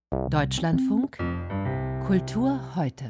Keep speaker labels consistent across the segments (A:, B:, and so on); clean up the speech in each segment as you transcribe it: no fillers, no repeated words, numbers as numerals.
A: Deutschlandfunk Kultur heute.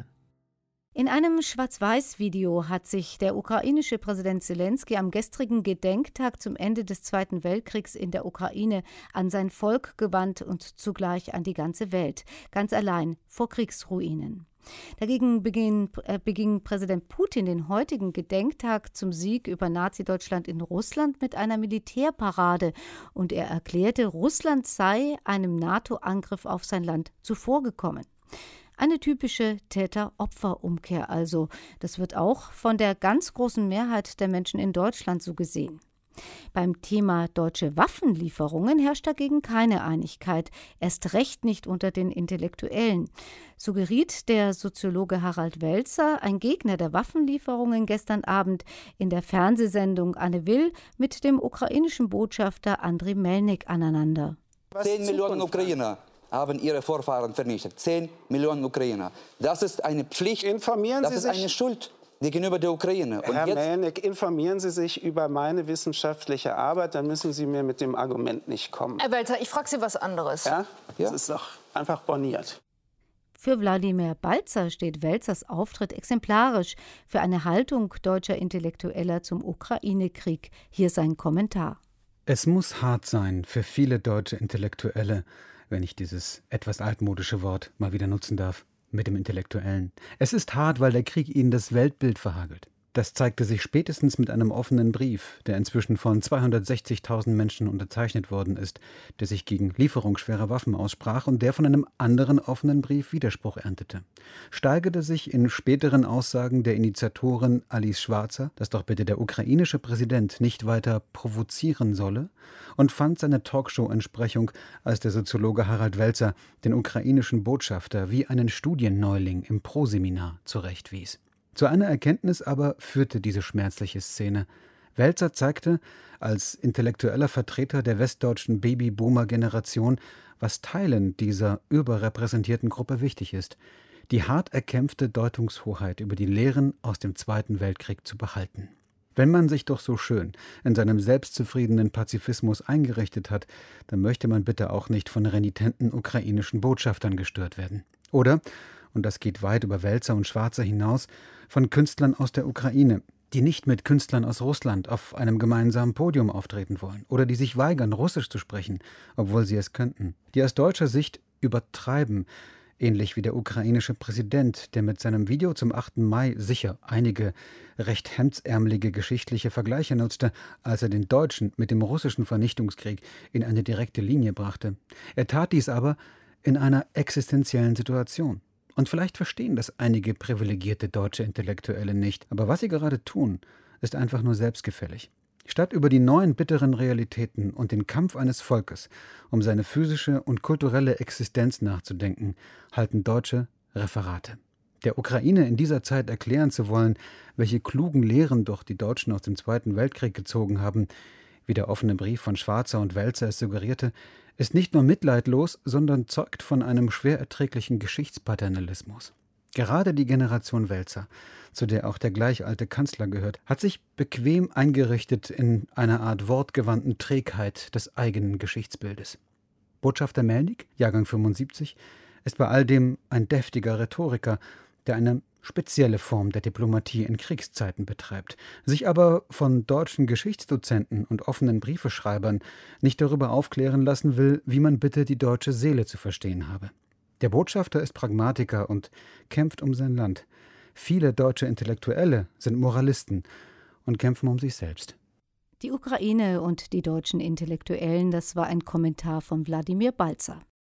B: In einem Schwarz-Weiß-Video hat sich der ukrainische Präsident Selenskyj am gestrigen Gedenktag zum Ende des Zweiten Weltkriegs in der Ukraine an sein Volk gewandt und zugleich an die ganze Welt, ganz allein vor Kriegsruinen. Dagegen beging Präsident Putin den heutigen Gedenktag zum Sieg über Nazi-Deutschland in Russland mit einer Militärparade und er erklärte, Russland sei einem NATO-Angriff auf sein Land zuvorgekommen. Eine typische Täter-Opfer-Umkehr also. Das wird auch von der ganz großen Mehrheit der Menschen in Deutschland so gesehen. Beim Thema deutsche Waffenlieferungen herrscht dagegen keine Einigkeit, erst recht nicht unter den Intellektuellen. So geriet der Soziologe Harald Welzer, ein Gegner der Waffenlieferungen, gestern Abend in der Fernsehsendung Anne Will mit dem ukrainischen Botschafter Andriy Melnik aneinander.
C: 10 Millionen Ukrainer haben ihre Vorfahren vernichtet. 10 Millionen Ukrainer. Das ist eine Pflicht, das ist eine Schuld gegenüber der Ukraine.
D: Und Herr Melnik, informieren Sie sich über meine wissenschaftliche Arbeit, dann müssen Sie mir mit dem Argument nicht kommen.
E: Herr Welzer, ich frage Sie was anderes.
D: Ja? Das ist doch einfach borniert.
B: Für Wladimir Balzer steht Welzers Auftritt exemplarisch für eine Haltung deutscher Intellektueller zum Ukraine-Krieg. Hier sein Kommentar.
F: Es muss hart sein für viele deutsche Intellektuelle, wenn ich dieses etwas altmodische Wort mal wieder nutzen darf, mit dem Intellektuellen. Es ist hart, weil der Krieg ihnen das Weltbild verhagelt. Das zeigte sich spätestens mit einem offenen Brief, der inzwischen von 260.000 Menschen unterzeichnet worden ist, der sich gegen Lieferung schwerer Waffen aussprach und der von einem anderen offenen Brief Widerspruch erntete. Steigerte sich in späteren Aussagen der Initiatorin Alice Schwarzer, dass doch bitte der ukrainische Präsident nicht weiter provozieren solle, und fand seine Talkshow-Entsprechung, als der Soziologe Harald Welzer den ukrainischen Botschafter wie einen Studienneuling im Proseminar zurechtwies. Zu einer Erkenntnis aber führte diese schmerzliche Szene. Welzer zeigte, als intellektueller Vertreter der westdeutschen Babyboomer-Generation, was Teilen dieser überrepräsentierten Gruppe wichtig ist: die hart erkämpfte Deutungshoheit über die Lehren aus dem Zweiten Weltkrieg zu behalten. Wenn man sich doch so schön in seinem selbstzufriedenen Pazifismus eingerichtet hat, dann möchte man bitte auch nicht von renitenten ukrainischen Botschaftern gestört werden. Oder, und das geht weit über Welzer und Schwarzer hinaus, von Künstlern aus der Ukraine, die nicht mit Künstlern aus Russland auf einem gemeinsamen Podium auftreten wollen oder die sich weigern, Russisch zu sprechen, obwohl sie es könnten, die aus deutscher Sicht übertreiben, ähnlich wie der ukrainische Präsident, der mit seinem Video zum 8. Mai sicher einige recht hemdsärmelige geschichtliche Vergleiche nutzte, als er den deutschen mit dem russischen Vernichtungskrieg in eine direkte Linie brachte. Er tat dies aber in einer existenziellen Situation. Und vielleicht verstehen das einige privilegierte deutsche Intellektuelle nicht. Aber was sie gerade tun, ist einfach nur selbstgefällig. Statt über die neuen bitteren Realitäten und den Kampf eines Volkes um seine physische und kulturelle Existenz nachzudenken, halten Deutsche Referate. Der Ukraine in dieser Zeit erklären zu wollen, welche klugen Lehren doch die Deutschen aus dem Zweiten Weltkrieg gezogen haben, wie der offene Brief von Schwarzer und Welzer es suggerierte, ist nicht nur mitleidlos, sondern zeugt von einem schwer erträglichen Geschichtspaternalismus. Gerade die Generation Welzer, zu der auch der gleich alte Kanzler gehört, hat sich bequem eingerichtet in einer Art wortgewandten Trägheit des eigenen Geschichtsbildes. Botschafter Melnik, Jahrgang 75, ist bei all dem ein deftiger Rhetoriker, der eine spezielle Form der Diplomatie in Kriegszeiten betreibt, sich aber von deutschen Geschichtsdozenten und offenen Briefeschreibern nicht darüber aufklären lassen will, wie man bitte die deutsche Seele zu verstehen habe. Der Botschafter ist Pragmatiker und kämpft um sein Land. Viele deutsche Intellektuelle sind Moralisten und kämpfen um sich selbst.
B: Die Ukraine und die deutschen Intellektuellen, das war ein Kommentar von Wladimir Balzer.